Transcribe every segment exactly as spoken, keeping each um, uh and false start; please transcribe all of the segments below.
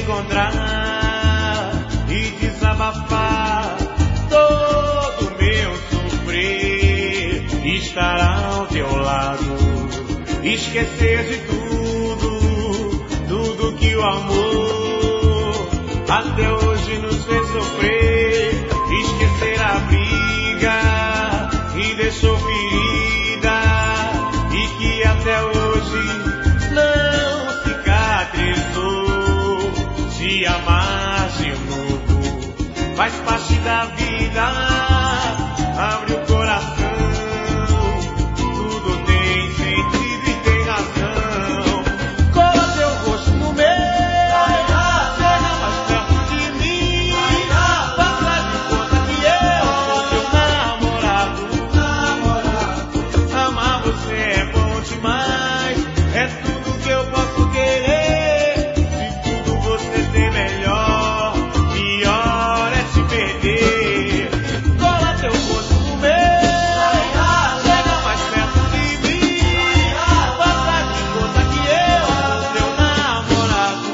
encontrar e desabafar todo meu sofrer, estar ao teu lado, esquecer de tudo, tudo que o amor até hoje nos fez sofrer, esquecer a briga que deixou ferida e que até hoje não cicatrizou. Se amar de novo faz parte da vida, abre o coração, tudo tem sentido e tem razão. Cola teu rosto no meu, chega mais perto de mim, faça de conta que eu sou teu namorado. Amar você é bom demais, é tudo que eu posso querer. De tudo você tem melhor, pior é te perder. Cola teu rosto no meu, chega mais perto de mim, faça de conta que eu sou teu namorado.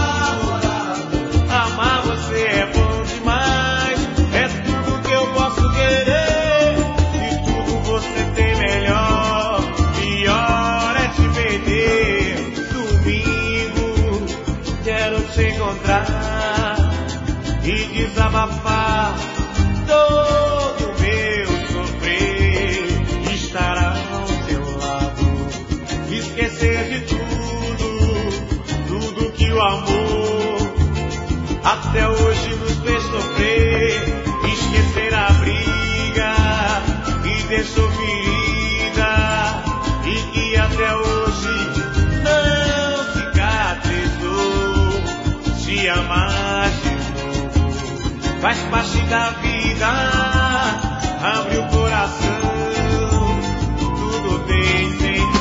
Amar você é bom demais, é tudo que eu posso querer. De tudo você tem melhor, pior é te perder. Domingo quero te encontrar e desabafar todo meu sofrer, estar ao teu lado, esquecer de tudo, tudo que o amor até hoje nos fez sofrer, esquecer a briga que deixou ferida e que até hoje não cicatrizou. Se amar de novo faz parte da vida, abre o coração, tudo tem sentido